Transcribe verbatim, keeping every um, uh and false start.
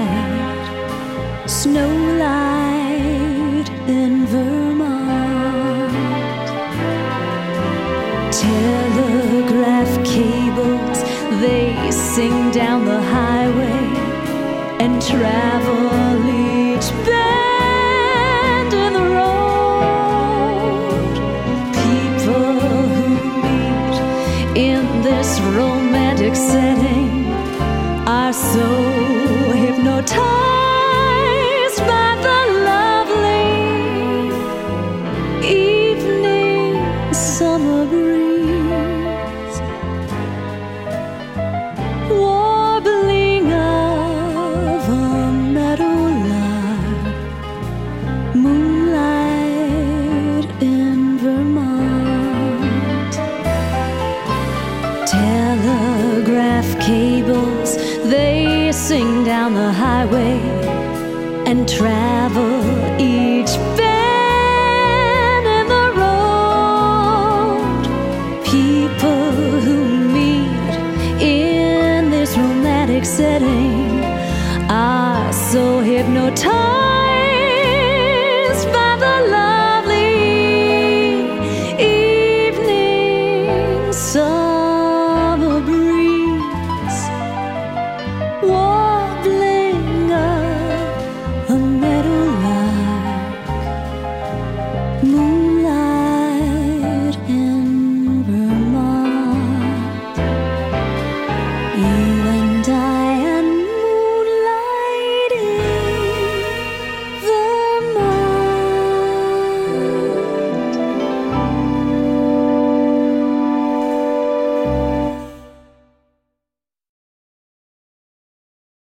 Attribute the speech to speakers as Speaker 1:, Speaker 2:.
Speaker 1: light, snow light in Vermont. Telegraph cables, they sing down the highway and travel each bend in the road. People who meet in this romantic setting are so hypnotized by the lovely evening summer breeze, warbling of a meadowlark, moonlight in Vermont. Telegraph cables, they sing down the highway and travel each bend in the road. People who meet in this romantic setting are so hypnotized by the love